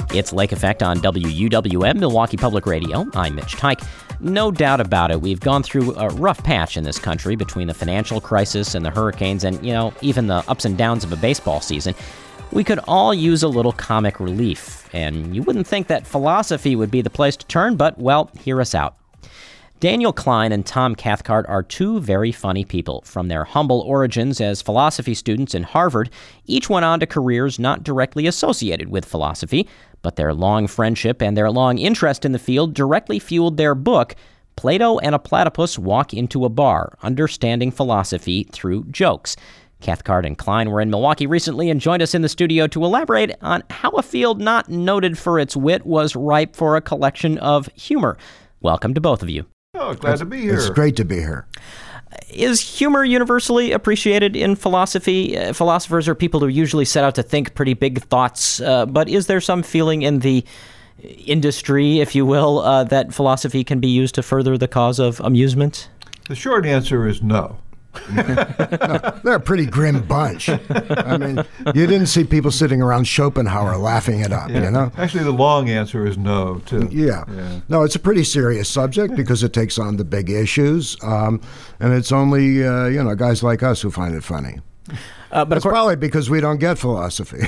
It's Lake Effect on WUWM, Milwaukee Public Radio. I'm Mitch Tyke. No doubt about it, we've gone through a rough patch in this country between the financial crisis and the hurricanes and, even the ups and downs of a baseball season. We could all use a little comic relief, and you wouldn't think that philosophy would be the place to turn, but, well, hear us out. Daniel Klein and Tom Cathcart are two very funny people. From their humble origins as philosophy students in Harvard, each went on to careers not directly associated with philosophy, but their long friendship and their long interest in the field directly fueled their book, Plato and a Platypus Walk into a Bar, Understanding Philosophy Through Jokes. Cathcart and Klein were in Milwaukee recently and joined us in the studio to elaborate on how a field not noted for its wit was ripe for a collection of humor. Welcome to both of you. Oh, glad to be here. It's great to be here. Is humor universally appreciated in philosophy? Philosophers are people who usually set out to think pretty big thoughts, but is there some feeling in the industry, if you will, that philosophy can be used to further the cause of amusement? The short answer is no. No, they're a pretty grim bunch. I mean, you didn't see people sitting around Schopenhauer laughing it up, Actually, the long answer is no, too. Yeah. No, it's a pretty serious subject because it takes on the big issues, and it's only, guys like us who find it funny. But it's probably because we don't get philosophy.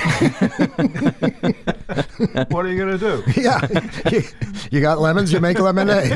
What are you going to do? Yeah. You got lemons, you make lemonade.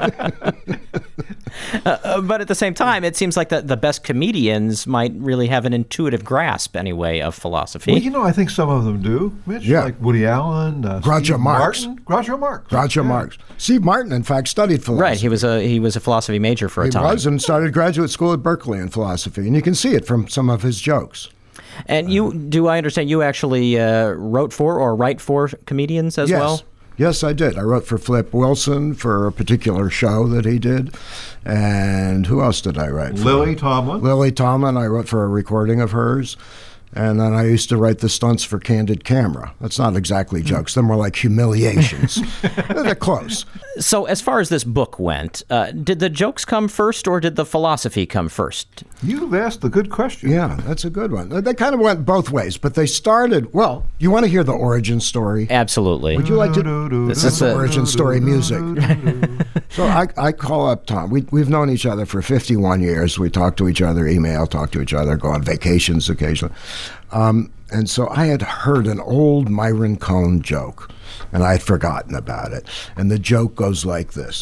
But at the same time, it seems like the best comedians might really have an intuitive grasp, anyway, of philosophy. Well, I think some of them do, Mitch. Yeah. Like Woody Allen, Groucho Marx. Groucho Marx. Steve Martin, in fact, studied philosophy. Right, he was a philosophy major for a time. He was, and started graduate school at Berkeley in philosophy, and you can see it from some of his jokes. And I understand you actually wrote for or write for comedians as well? Yes, I did. I wrote for Flip Wilson for a particular show that he did. And who else did I write for? Lily Tomlin. Lily Tomlin. I wrote for a recording of hers. And then I used to write the stunts for Candid Camera. That's not exactly jokes. They're more like humiliations. They're close. So as far as this book went, did the jokes come first or did the philosophy come first? You've asked a good question. Yeah, that's a good one. They kind of went both ways, but they started, well, you want to hear the origin story? Absolutely. Would you like to? This is the origin story music. So I call up Tom. We've known each other for 51 years. We talk to each other, talk to each other, go on vacations occasionally. And so I had heard an old Myron Cohn joke, and I had forgotten about it. And the joke goes like this.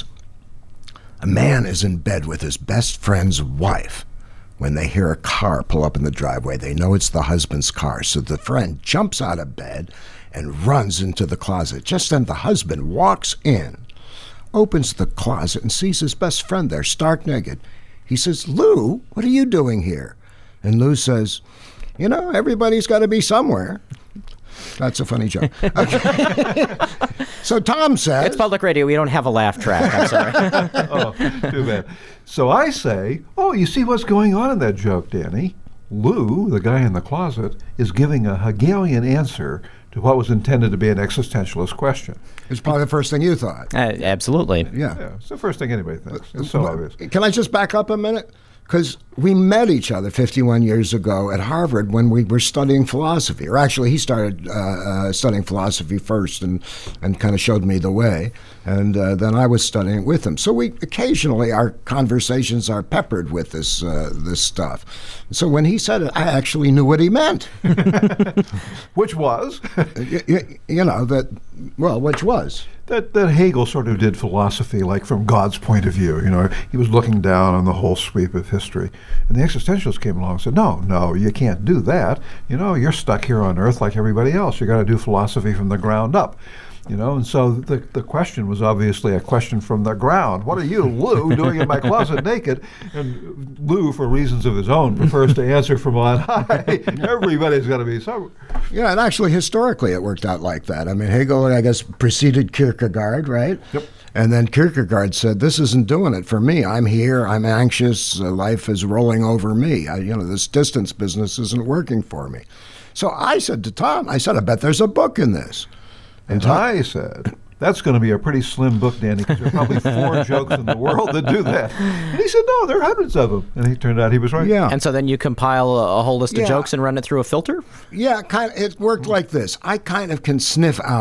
A man is in bed with his best friend's wife. When they hear a car pull up in the driveway, they know it's the husband's car. So the friend jumps out of bed and runs into the closet. Just then the husband walks in, opens the closet, and sees his best friend there, stark naked. He says, "Lou, what are you doing here?" And Lou says, everybody's got to be somewhere. That's a funny joke. Okay. So Tom says... It's public radio. We don't have a laugh track. I'm sorry. Oh, too bad. So I say, you see what's going on in that joke, Danny? Lou, the guy in the closet, is giving a Hegelian answer to what was intended to be an existentialist question. It's probably the first thing you thought. Absolutely. Yeah, it's the first thing anybody thinks. It's so obvious. Can I just back up a minute? Because we met each other 51 years ago at Harvard when we were studying philosophy. Or actually, he started studying philosophy first and kind of showed me the way. And then I was studying it with him. So occasionally our conversations are peppered with this stuff. So when he said it, I actually knew what he meant. Which was? Which was? That Hegel sort of did philosophy like from God's point of view. He was looking down on the whole sweep of history. And the existentialists came along and said, no, you can't do that. You're stuck here on Earth like everybody else. You got to do philosophy from the ground up. And so the question was obviously a question from the ground. What are you, Lou, doing in my closet naked? And Lou, for reasons of his own, prefers to answer from on high. Everybody's got to be somewhere. Yeah, and actually, historically, it worked out like that. I mean, Hegel, I guess, preceded Kierkegaard, right? Yep. And then Kierkegaard said, this isn't doing it for me. I'm here. I'm anxious. Life is rolling over me. This distance business isn't working for me. So I said to Tom, I bet there's a book in this. And I said, that's going to be a pretty slim book, Danny, because there are probably 4 jokes in the world that do that. And he said, no, there are hundreds of them. And it turned out he was right. Yeah. And so then you compile a whole list of jokes and run it through a filter? Yeah, it worked like this. I kind of can sniff out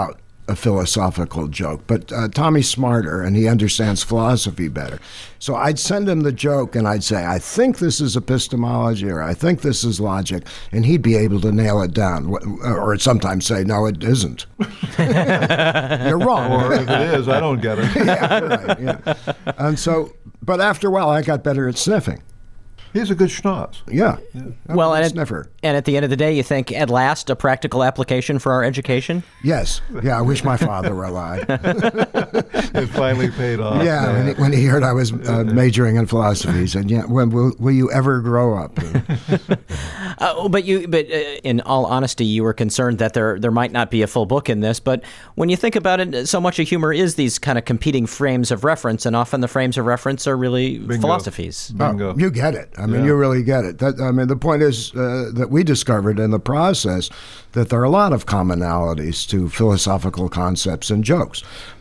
a philosophical joke, but Tommy's smarter and he understands philosophy better. So I'd send him the joke and I'd say, I think this is epistemology or I think this is logic, and he'd be able to nail it down, or sometimes say, no, it isn't. You're wrong. Or if it is, I don't get it. Yeah, right, yeah. And so, but after a while, I got better at sniffing. He's a good schnoz. Yeah. Well, and sniffer. And at the end of the day, you think, at last, a practical application for our education? Yes. Yeah, I wish my father were alive. It finally paid off. Yeah, when he heard I was majoring in philosophy, he said, "Yeah, when will you ever grow up?" But in all honesty, you were concerned that there might not be a full book in this. But when you think about it, so much of humor is these kind of competing frames of reference, and often the frames of reference are really philosophies. Bingo. Oh, you get it. I mean, you really get it. The point is that we discovered in the process that there are a lot of commonalities to philosophical concepts and jokes.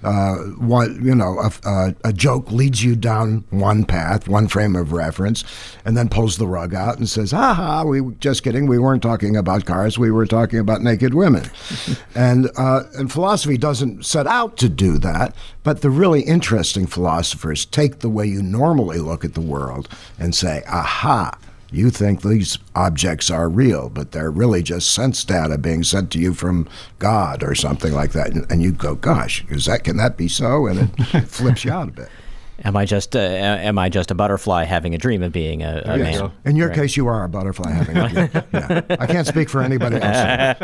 A joke leads you down one path, one frame of reference, and then pulls the rug out and says, "Ha, just kidding. We weren't talking about cars. We were talking about naked women." And philosophy doesn't set out to do that, but the really interesting philosophers take the way you normally look at the world and say, "Aha, you think these objects are real, but they're really just sense data being sent to you from God or something like that." And you go, "Gosh, can that be so?" And it flips you out a bit. Am I just a butterfly having a dream of being a man? In your case, you are a butterfly having a dream. Yeah. I can't speak for anybody else.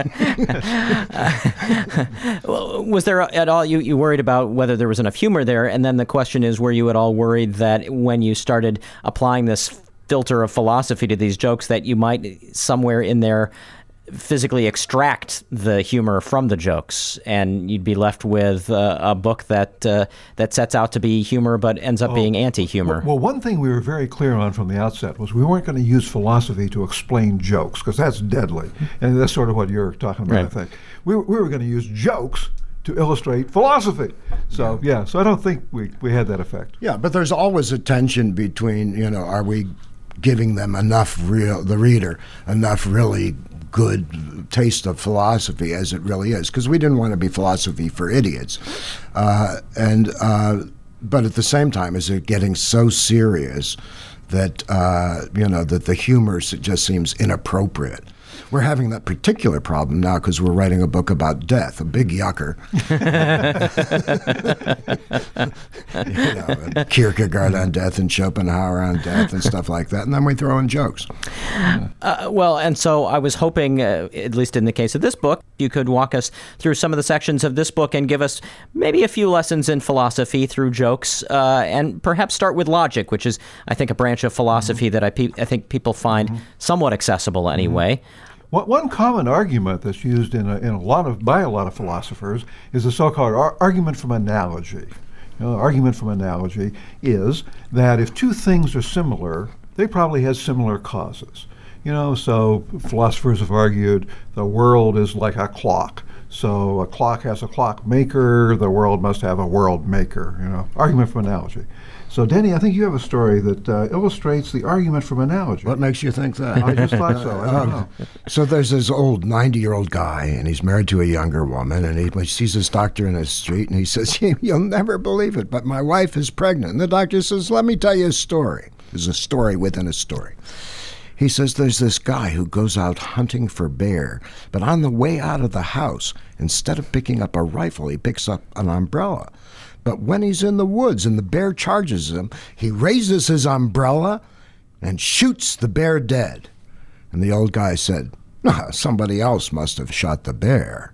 Well, was there at all, you worried about whether there was enough humor there? And then the question is, were you at all worried that when you started applying this filter of philosophy to these jokes that you might somewhere in there physically extract the humor from the jokes, and you'd be left with a book that sets out to be humor but ends up being anti-humor? Well, one thing we were very clear on from the outset was we weren't going to use philosophy to explain jokes, because that's deadly. And that's sort of what you're talking about, right. I think. We were going to use jokes to illustrate philosophy. So, so I don't think we had that effect. Yeah, but there's always a tension between, are we giving them the reader, enough really good taste of philosophy as it really is, because we didn't want to be philosophy for idiots, but at the same time, is it getting so serious that that the humor just seems inappropriate? We're having that particular problem now because we're writing a book about death, a big yucker. And Kierkegaard on death and Schopenhauer on death and stuff like that. And then we throw in jokes. And so I was hoping, at least in the case of this book, you could walk us through some of the sections of this book and give us maybe a few lessons in philosophy through jokes, and perhaps start with logic, which is, I think, a branch of philosophy that I think people find somewhat accessible anyway. One common argument that's used by a lot of philosophers is the so-called argument from analogy. Argument from analogy is that if two things are similar, they probably have similar causes. So philosophers have argued the world is like a clock. So a clock has a clock maker, the world must have a world maker. Argument from analogy. So, Denny, I think you have a story that illustrates the argument from analogy. What makes you think that? I just thought so. I don't know. So there's this old 90-year-old guy, and he's married to a younger woman, and he sees this doctor in the street, and he says, "You'll never believe it, but my wife is pregnant." And the doctor says, "Let me tell you a story." There's a story within a story. He says there's this guy who goes out hunting for bear, but on the way out of the house, instead of picking up a rifle, he picks up an umbrella. But when he's in the woods and the bear charges him, he raises his umbrella and shoots the bear dead. And the old guy said, "Somebody else must have shot the bear."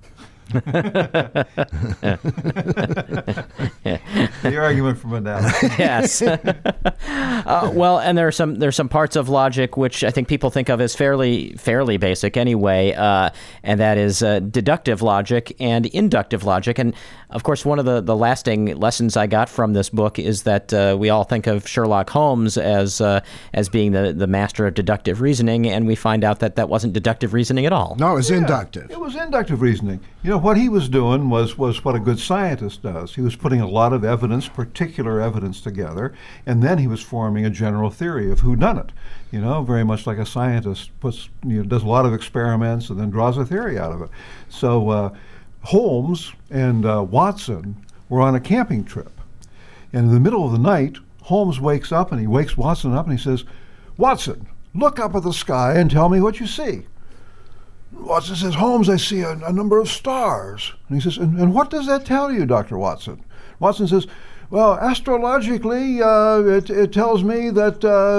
The argument from analogy. Yes. Well, and there's some parts of logic which I think people think of as fairly basic anyway, and that is deductive logic and inductive logic. And of course, one of the lasting lessons I got from this book is that we all think of Sherlock Holmes as being the master of deductive reasoning, and we find out that wasn't deductive reasoning at all. No, it was inductive. It was inductive reasoning. What he was doing was what a good scientist does. He was putting a lot of evidence, particular evidence, together, and then he was forming a general theory of whodunit. Very much like a scientist does a lot of experiments and then draws a theory out of it. So Holmes and Watson were on a camping trip. And in the middle of the night, Holmes wakes up and he wakes Watson up and he says, "Watson, look up at the sky and tell me what you see." Watson says, "Holmes, I see a number of stars." And he says, and what does that tell you, Dr. Watson? Watson says, "Well, astrologically, it tells me that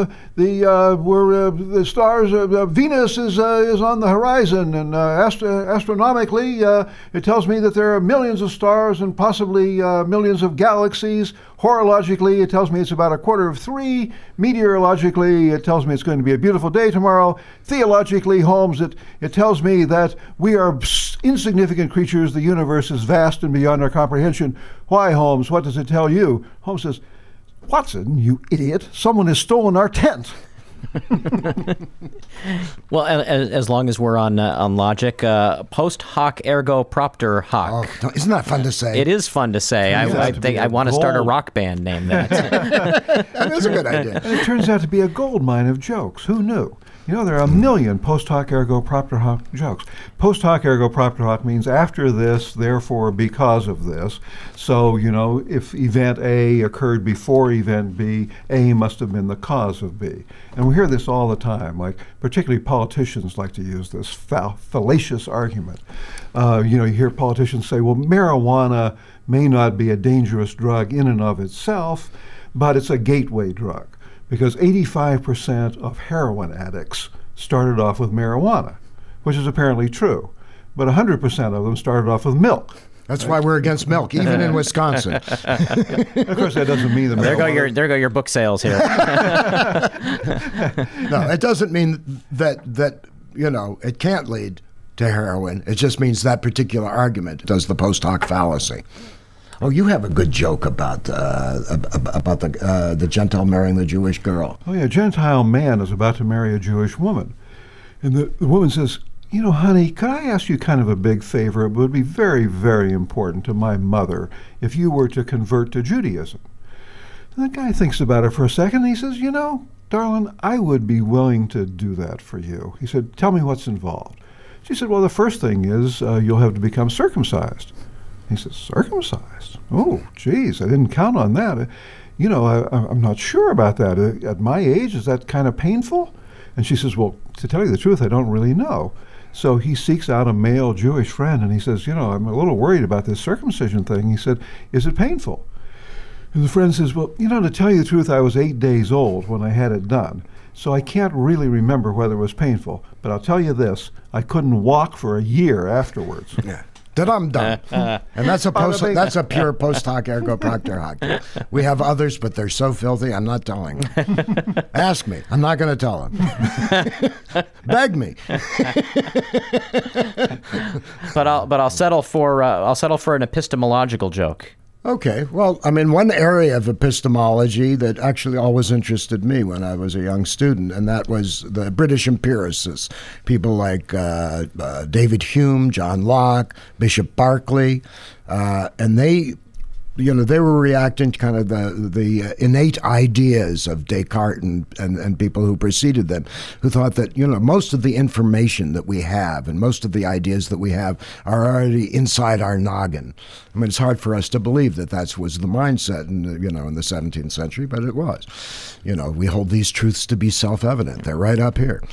the stars, Venus is on the horizon, and astronomically, it tells me that there are millions of stars and possibly millions of galaxies. Horologically, it tells me it's about 2:45. Meteorologically, it tells me it's going to be a beautiful day tomorrow. Theologically, Holmes, it tells me that we are insignificant creatures. The universe is vast and beyond our comprehension. Why, Holmes? What does it tell you?" Holmes says, "Watson, you idiot, someone has stolen our tent." Well, as long as we're on logic, post hoc ergo propter hoc. Oh, isn't that fun to say? It is fun to say. I think I want to start a rock band named that. That is a good idea. And it turns out to be a gold mine of jokes. Who knew? You know, there are a million post hoc ergo propter hoc jokes. Post hoc ergo propter hoc means after this, therefore because of this. So, you know, if event A occurred before event B, A must have been the cause of B. And we hear this all the time, like particularly politicians like to use this fallacious argument. You know, you hear politicians say, well, marijuana may not be a dangerous drug in and of itself, but it's a gateway drug. Because 85% of heroin addicts started off with marijuana, which is apparently true. But 100% of them started off with milk. That's why we're against milk, even in Wisconsin. Of course, that doesn't mean that there go your book sales here. No, it doesn't mean that you know, it can't lead to heroin. It just means that particular argument does the post hoc fallacy. Oh, you have a good joke about the Gentile marrying the Jewish girl. Oh, yeah, a Gentile man is about to marry a Jewish woman. And the woman says, "You know, honey, could I ask you kind of a big favor? It would be very, very important to my mother if you were to convert to Judaism." And the guy thinks about it for a second, and he says, "You know, darling, I would be willing to do that for you." He said, "Tell me what's involved." She said, "Well, the first thing is you'll have to become circumcised." He says, "Circumcised? Oh, geez, I didn't count on that. You know, I'm not sure about that. At my age, is that kind of painful?" And she says, "Well, to tell you the truth, I don't really know." So he seeks out a male Jewish friend, and he says, "You know, I'm a little worried about this circumcision thing." He said, "Is it painful?" And the friend says, "Well, you know, to tell you the truth, I was 8 days old when I had it done. So I can't really remember whether it was painful. But I'll tell you this, I couldn't walk for a year afterwards." Yeah. I'm done. And that's a pure post hoc ergo propter hoc. We have others, but they're so filthy, I'm not telling them. Ask me. I'm not going to tell them. Beg me. But I'll settle for an epistemological joke. Okay. Well, I mean, one area of epistemology that actually always interested me when I was a young student, and that was the British empiricists, people like David Hume, John Locke, Bishop Berkeley, and they were reacting to kind of the innate ideas of Descartes and people who preceded them, who thought that, you know, most of the information that we have and most of the ideas that we have are already inside our noggin. I mean, it's hard for us to believe that was the mindset in the 17th century, but it was. You know, we hold these truths to be self-evident. They're right up here.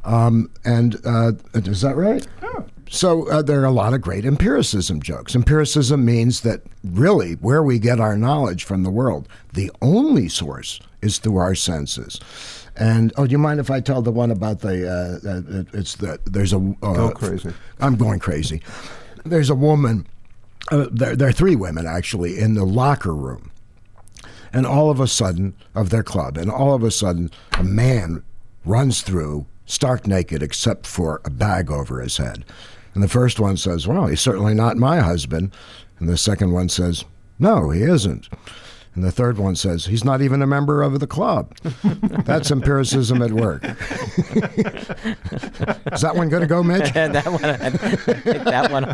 Is that right? Oh. So there are a lot of great empiricism jokes. Empiricism means that really where we get our knowledge from the world, the only source is through our senses. And do you mind if I tell the one about Go crazy. I'm going crazy. There's a woman, there are three women actually in the locker room, and all of a sudden of their club, and all of a sudden a man runs through stark naked except for a bag over his head. And the first one says, "Well, he's certainly not my husband." And the second one says, "No, he isn't." And the third one says, "He's not even a member of the club." That's empiricism at work. Is that one going to go, Mitch? that one.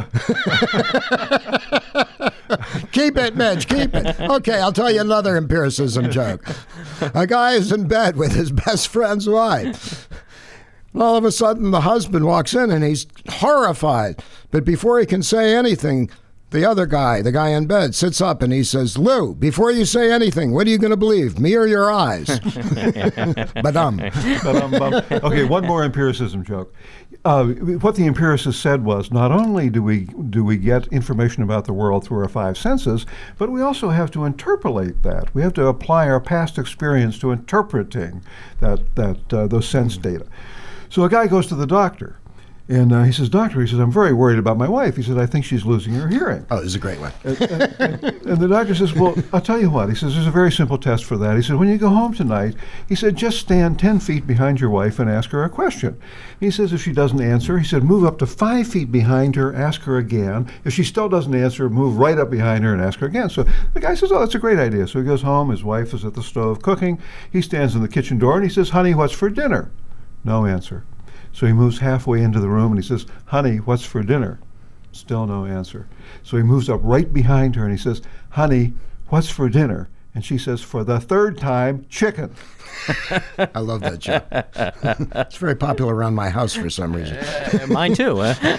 Keep it, Mitch, keep it. Okay, I'll tell you another empiricism joke. A guy is in bed with his best friend's wife. And all of a sudden, the husband walks in and he's horrified. But before he can say anything, the other guy, the guy in bed, sits up and he says, Lou, before you say anything, what are you going to believe, me or your eyes? Badum. Okay, one more empiricism joke. What the empiricist said was, not only do we get information about the world through our five senses, but we also have to interpolate that. We have to apply our past experience to interpreting those sense data. So a guy goes to the doctor. And he says, Doctor, I'm very worried about my wife. He said, I think she's losing her hearing. Oh, this is a great one. And the doctor says, well, I'll tell you what. He says, there's a very simple test for that. He said, when you go home tonight, he said, just stand 10 feet behind your wife and ask her a question. He says, if she doesn't answer, he said, move up to 5 feet behind her, ask her again. If she still doesn't answer, move right up behind her and ask her again. So the guy says, oh, that's a great idea. So he goes home. His wife is at the stove cooking. He stands in the kitchen door and he says, honey, what's for dinner? No answer. So he moves halfway into the room and he says, honey, what's for dinner? Still no answer. So he moves up right behind her and he says, honey, what's for dinner? And she says, for the third time, chicken. I love that joke. It's very popular around my house for some reason. Mine too.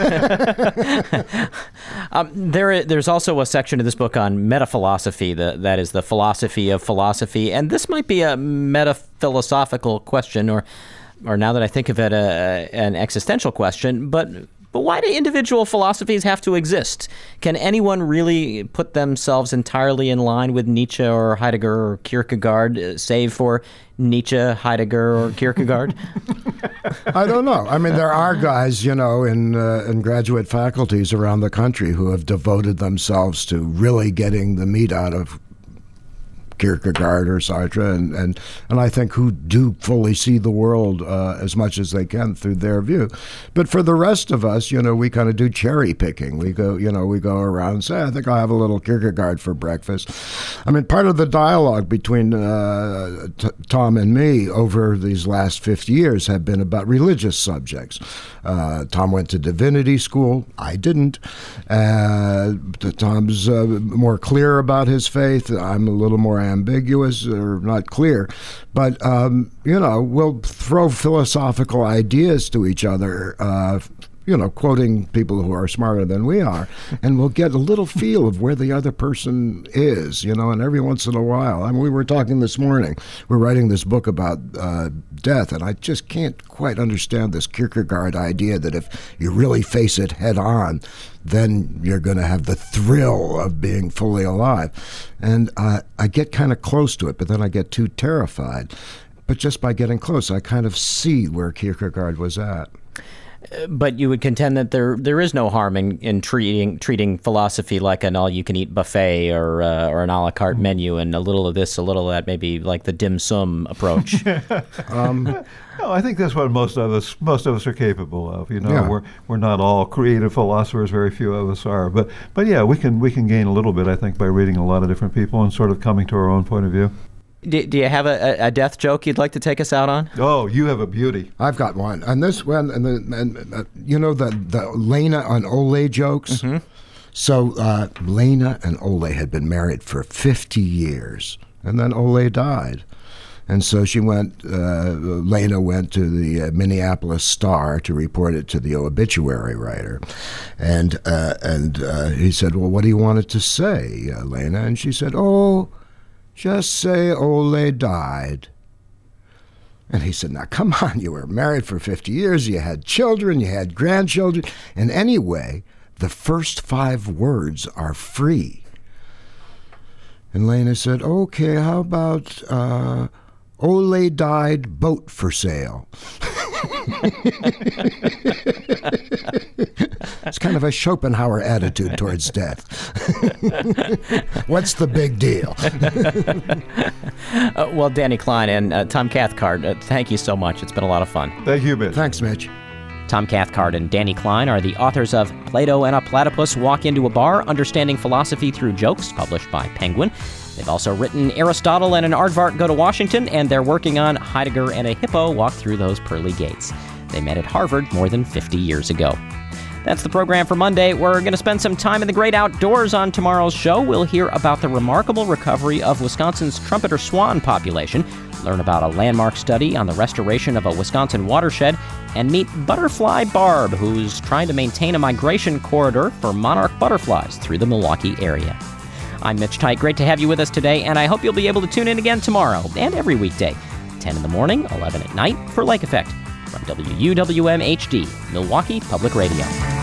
There's also a section of this book on metaphilosophy, that is the philosophy of philosophy. And this might be a metaphilosophical question, or now that I think of it, an existential question, but why do individual philosophies have to exist? Can anyone really put themselves entirely in line with Nietzsche or Heidegger or Kierkegaard, save for Nietzsche, Heidegger, or Kierkegaard? I don't know. I mean, there are guys, in graduate faculties around the country who have devoted themselves to really getting the meat out of Kierkegaard or Sartre, and I think who do fully see the world as much as they can through their view. But for the rest of us, we kind of do cherry picking. We go around and say, I think I'll have a little Kierkegaard for breakfast. I mean, part of the dialogue between Tom and me over these last 50 years have been about religious subjects. Tom went to divinity school. I didn't. Tom's more clear about his faith. I'm a little more ambiguous or not clear, but we'll throw philosophical ideas to each other, quoting people who are smarter than we are, and we'll get a little feel of where the other person is, and every once in a while. I mean, we were talking this morning, we're writing this book about death, and I just can't quite understand this Kierkegaard idea that if you really face it head on, then you're going to have the thrill of being fully alive. And I get kind of close to it, but then I get too terrified. But just by getting close, I kind of see where Kierkegaard was at. But you would contend that there is no harm in treating philosophy like an all-you-can-eat buffet or an a la carte menu, and a little of this, a little of that, maybe like the dim sum approach. No, I think that's what most of us are capable of. Yeah. We're not all creative philosophers. Very few of us are. But yeah, we can gain a little bit, I think, by reading a lot of different people and sort of coming to our own point of view. Do you have a death joke you'd like to take us out on? Oh, you have a beauty. I've got one. And this one, the Lena and Ole jokes? Mm-hmm. So Lena and Ole had been married for 50 years, and then Ole died. And so Lena went to the Minneapolis Star to report it to the obituary writer. And he said, well, what do you want it to say, Lena? And she said, oh, just say Ole died. And he said, now, come on, you were married for 50 years, you had children, you had grandchildren, and anyway, the first 5 words are free. And Lena said, okay, how about Ole died, boat for sale? It's kind of a Schopenhauer attitude towards death. What's the big deal? Well, Danny Klein and Tom Cathcart, thank you so much. It's been a lot of fun. Thank you, Mitch. Thanks, Mitch. Tom Cathcart and Danny Klein are the authors of Plato and a Platypus Walk into a Bar, Understanding Philosophy Through Jokes, published by Penguin. They've also written Aristotle and an Aardvark Go to Washington, and they're working on Heidegger and a Hippo Walk Through Those Pearly Gates. They met at Harvard more than 50 years ago. That's the program for Monday. We're going to spend some time in the great outdoors on tomorrow's show. We'll hear about the remarkable recovery of Wisconsin's trumpeter swan population, learn about a landmark study on the restoration of a Wisconsin watershed, and meet Butterfly Barb, who's trying to maintain a migration corridor for monarch butterflies through the Milwaukee area. I'm Mitch Teich. Great to have you with us today, and I hope you'll be able to tune in again tomorrow and every weekday, 10 in the morning, 11 at night, for Lake Effect from WUWM HD, Milwaukee Public Radio.